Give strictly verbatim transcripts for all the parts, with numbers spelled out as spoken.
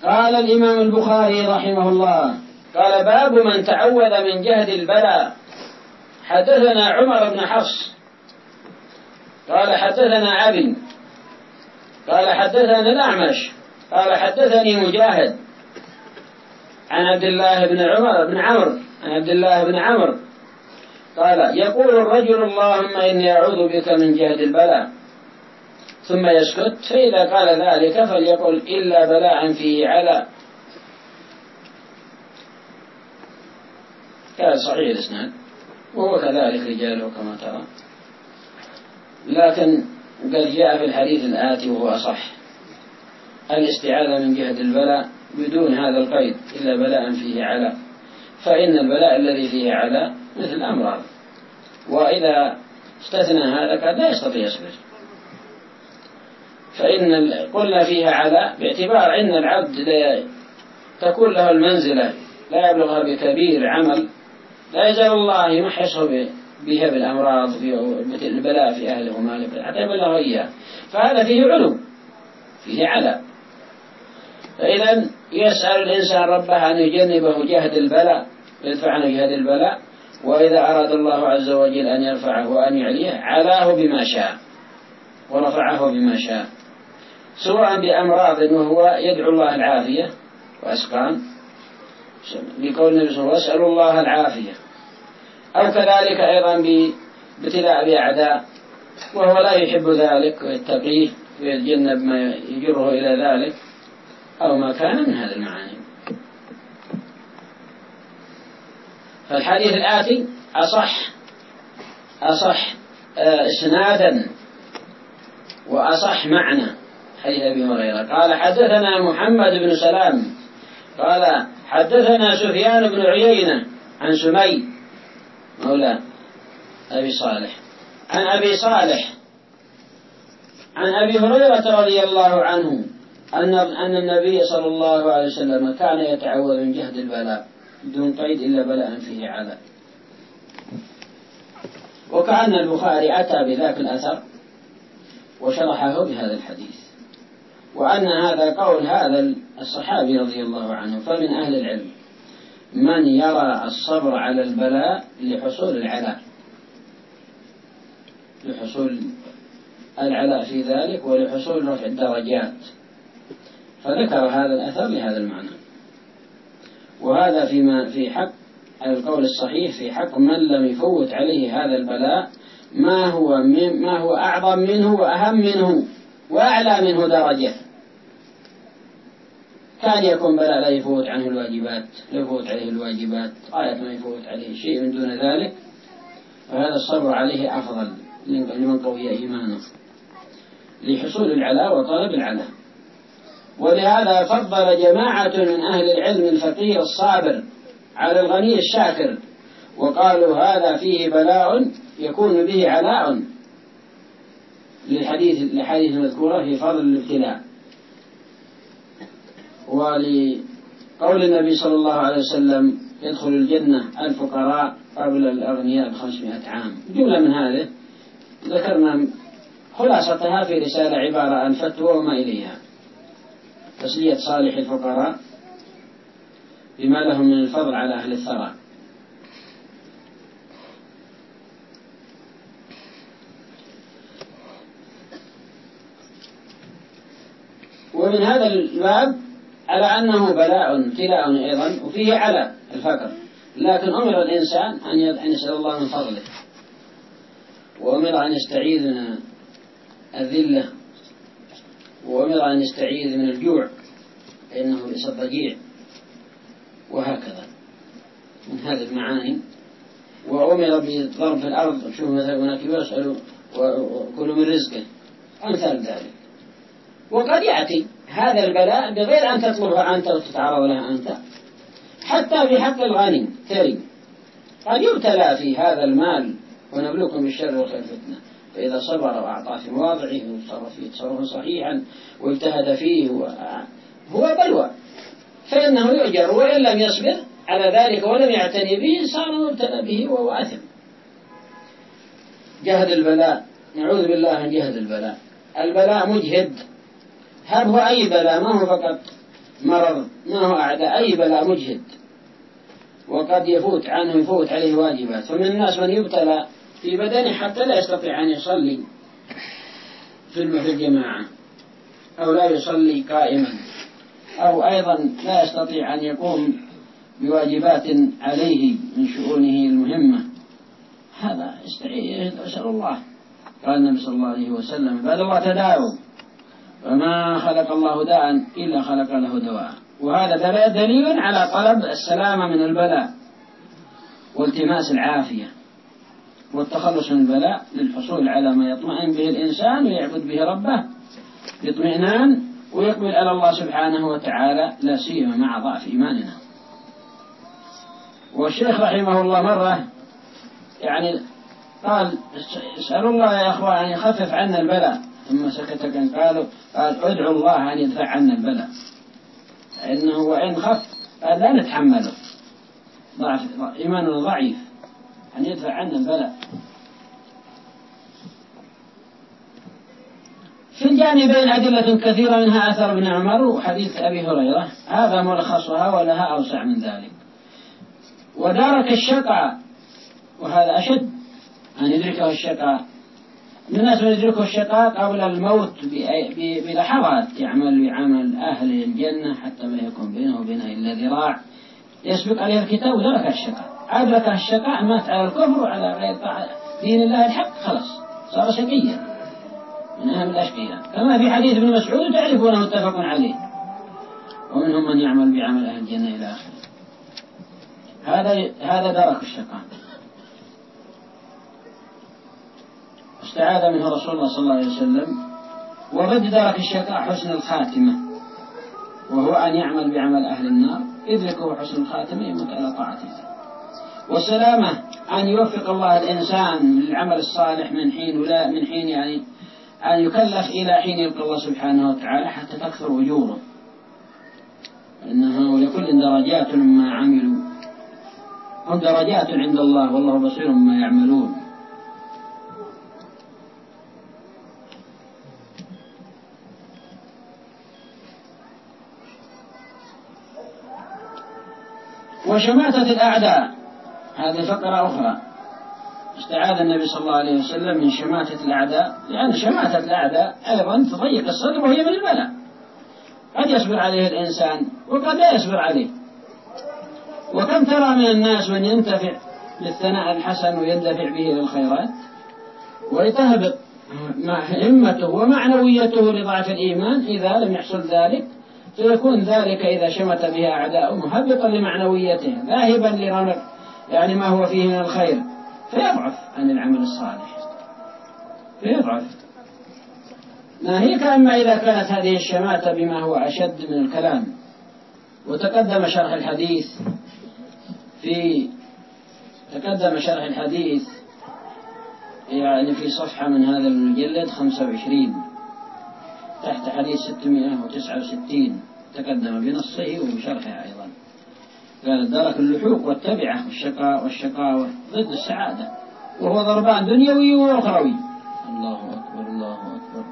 قال الإمام البخاري رحمه الله: قال باب من تعوذ من جهد البلاء. حدثنا عمر بن حفص قال حدثنا أبي قال حدثنا الأعمش قال حدثني مجاهد عن عبد الله بن عمر بن عمرو عن عبد الله بن عمرو قال: يقول الرجل: اللهم إني أعوذ بك من جهد البلاء، ثم يسكت، فإذا قال ذلك فليقل: إلا بلاء فيه علا. كان صحيح الإسناد، وهو كذلك رجاله كما ترى، لكن قد جاء في الحديث الآتي وهو أصح: الاستعاذة من جهد البلاء بدون هذا القيد: إلا بلاء فيه علا، فإن البلاء الذي فيه علا مثل الأمراض، وإذا استثنى هذا قد لا يستطيع يصبر. فإن قلنا فيها علا باعتبار أن العبد لا تكون له المنزلة لا يبلغها بكبير عمل، لا يزال الله يمحصه بها بالأمراض في البلاء في أهله وماله حتى يبلغه إياه، فهذا فيه علو، فيه علا. فإذا يسأل الإنسان ربه أن يجنبه جهد البلاء ويدفع عنه جهد البلاء، وإذا أراد الله عز وجل أن يرفعه وأن يعليه علاه بما شاء ورفعه بما شاء، سواء بأمراض وهو يدعو الله العافية وأسقام لقول النبي صلى الله عليه وسلم: واسأل الله العافية، أو كذلك أيضا بابتلاء بأعداء وهو لا يحب ذلك ويتقيه ويتجنب ما يجره إلى ذلك، أو ما كان من هذا المعاني. فالحديث الآتي أصح أصح إسنادا وأصح معنى حديث أبي هريرة. قال: حدثنا محمد بن سلام قال حدثنا سفيان بن عيينة عن سمي مولى أبي صالح عن أبي صالح عن أبي هريرة رضي الله عنه أن أن النبي صلى الله عليه وسلم كان يتعوذ من جهد البلاء بدون قيد: إلا بلاء فيه علا. وكأن البخاري أتى بذاك الأثر وشرحه بهذا الحديث، وأن هذا قول هذا الصحابي رضي الله عنه. فمن أهل العلم من يرى الصبر على البلاء لحصول العلاء لحصول العلاء في ذلك ولحصول رفع الدرجات، فذكر هذا الأثر لهذا المعنى. وهذا فيما في حق القول الصحيح في حق من لم يفوت عليه هذا البلاء ما هو ما هو أعظم منه وأهم منه وأعلى منه درجة. كان يكون بلاء لا يفوت عنه الواجبات، لا يفوت عليه الواجبات غاية ما يفوت عليه شيء من دون ذلك، فهذا الصبر عليه أفضل لمن قوي إيمانه لحصول العلاء وطلب العلاء. ولهذا فضل جماعة من أهل العلم الفقير الصابر على الغني الشاكر، وقالوا هذا فيه بلاء يكون به علاء، للحديث الحديث المذكورة في فضل الابتلاء، ولقول النبي صلى الله عليه وسلم: يدخل الجنة الفقراء قبل الأغنياء بخمسمائة عام. جملة من هذه ذكرنا خلاصتها في رسالة عبارة عن فتوى وما إليها: تسلية صالح الفقراء بما لهم من الفضل على أهل الثراء. ومن هذا الباب على أنه بلاء ابتلاء أيضا وفيه على الفقر، لكن أمر الإنسان أن يسأل الله من فضله، وأمر أن يستعيذ من الذلة، وأمر أن يستعيذ من الجوع لأنه ليس الضجيع، وهكذا من هذه المعاني. وأمر بالضرب في الأرض، شوف مثلا هناك يسألوا وكلوا من رزقه، أمثال ذلك. وقد يأتي هذا البلاء بغير أن تطلبها أنت وتتعرض لها أنت، حتى في حق الغني ثري قد يبتلى في هذا المال: ونبلوكم بالشر والخير فتنة، فإذا صبر وأعطى في مواضعه وتصرف فيه تصرفا صحيحا واجتهد فيه هو بلوى فإنه يؤجر، وإن لم يصبر على ذلك ولم يعتني به صار مبتلى به وهو آثم. جهد البلاء، نعوذ بالله من جهد البلاء. البلاء مجهد، هل هو أي بلاء؟ ما هو فقط مرض ما هو أعداء أي بلاء مجهد، وقد يفوت عنه يفوت عليه واجبات. فمن الناس من يبتلى في بدنه حتى لا يستطيع أن يصلي في الجماعة، أو لا يصلي قائما، أو أيضا لا يستطيع أن يقوم بواجبات عليه من شؤونه المهمة. هذا يسأل الله. قال النبي صلى الله عليه وسلم: بعد الله تداعوا، وما خلق الله داء إلا خلق له دواء. وهذا دليل على طلب السلامة من البلاء والتماس العافية والتخلص من البلاء للحصول على ما يطمئن به الإنسان ويعبد به ربه باطمئنان ويقبل على الله سبحانه وتعالى، لا سيما مع ضعف إيماننا. والشيخ رحمه الله مرة يعني قال: اسألوا الله يا أخوة أن يخفف عنا البلاء، ثم سكت كان قالوا قال: ادعوا الله أن يدفع عنا البلاء، إنه وإن خف قال لا نتحمله، ضعف إيماننا ضعيف، أن يدفع عنا البلاء. في الجانبين أدلة كثيرة، منها أثر ابن عمر وحديث أبي هريرة، هذا ملخصها ولها أوسع من ذلك. ودارك الشقاء، وهذا أشد أن يدركه الشقاء. من الناس من يدركه الشقاء قبل الموت بلحظات، يعمل بعمل أهل الجنة حتى ما يكون بينه وبينها إلا ذراع يسبق عليه الكتاب، ودرك الشقاء. أدرك الشقاء مات على الكفر وعلى غير دين الله الحق، خلاص صار شقيا من أهم الأشقياء، كما في حديث ابن مسعود تعرفونه متفق عليه: ومنهم من يعمل بعمل أهل الجنة إلى آخره. هذا هذا درك الشقاء. استعاذ منه رسول الله صلى الله عليه وسلم. وضد درك الشقاء حسن الخاتمة، وهو أن يعمل بعمل أهل النار يدركه حسن الخاتمة يموت على طاعة الله. والسلامة أن يوفق الله الإنسان للعمل الصالح من حين ولا من حين يعني أن يكلف إلى حين يلقى الله سبحانه وتعالى حتى تكثر أجوره، إنه لكل درجات مما عملوا، هم درجات عند الله والله بصير بما يعملون. وشماتة الأعداء، هذه فقرة أخرى. استعاذ النبي صلى الله عليه وسلم من شماتة الأعداء، لأن شماتة الأعداء أيضا تضيق الصدر وهي من البلاء، قد يصبر عليه الإنسان وقد لا يصبر عليه. وكم ترى من الناس من ينتفع بالثناء الحسن ويندفع به للخيرات، ويتهبط همته ومعنويته لضعف الإيمان إذا لم يحصل ذلك، فيكون ذلك إذا شمت بها أعداء مهبطا لمعنويته ذاهبا لرونق يعني ما هو فيه من الخير، فيضعف عن العمل الصالح، فيضعف. ناهيك أما إذا كانت هذه الشماتة بما هو أشد من الكلام. وتقدم شرح الحديث في تقدم شرح الحديث يعني في صفحة من هذا المجلد خمسة وعشرين تحت حديث ستمائة وتسعة وستين، تقدم بنصه وبشرحه أيضا. قال: درك اللحوق والتبعة والشقاء والشقاوة ضد السعادة، وهو ضربان دنيوي وأخروي. الله أكبر الله أكبر.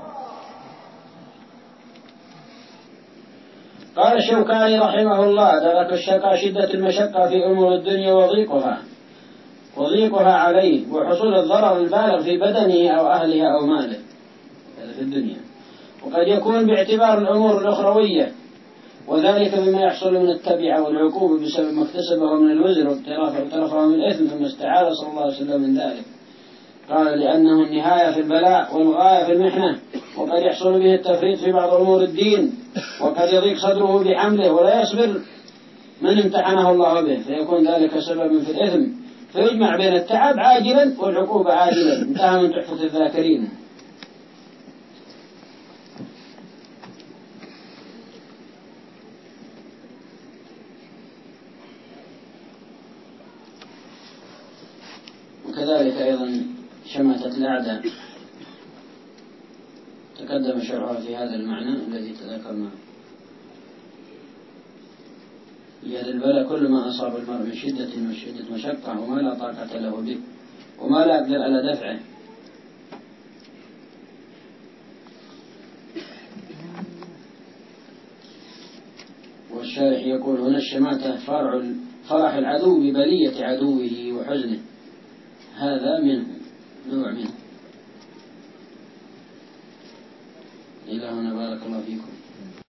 قال الشوكاني رحمه الله: درك الشقاء شدة المشقة في أمور الدنيا وضيقها وضيقها عليه، وحصول الضرر البالغ في بدنه أو أهلها أو ماله، هذا في الدنيا. وقد يكون باعتبار الأمور الأخروية، وذلك بما يحصل من التبعة والعقوبة بسبب ما اكتسبه من الوزر واقترفه من الإثم، ثم استعاذ صلى الله عليه وسلم من ذلك. قال: لأنه النهاية في البلاء والغاية في المحنة، وقد يحصل به التفريط في بعض أمور الدين، وقد يضيق صدره بحمله ولا يصبر من امتحنه الله به، فيكون ذلك سببا في الإثم، فيجمع بين التعب عاجلا والعقوبة عاجلا. انتهى من تحفة الذاكرين. وكذلك أيضا شماتة الأعداء تقدم شرحها في هذا المعنى الذي تذكرناه. لأن البلاء كل ما أصاب المرء من شدة وشدة مشقة وما لا طاقة له به وما لا يقدر على دفعه. الشارح يقول هنا الشماتة فرع فرح العدو ببلية عدوه وحزنه، هذا منه نوع منه. إلى هنا بارك الله فيكم.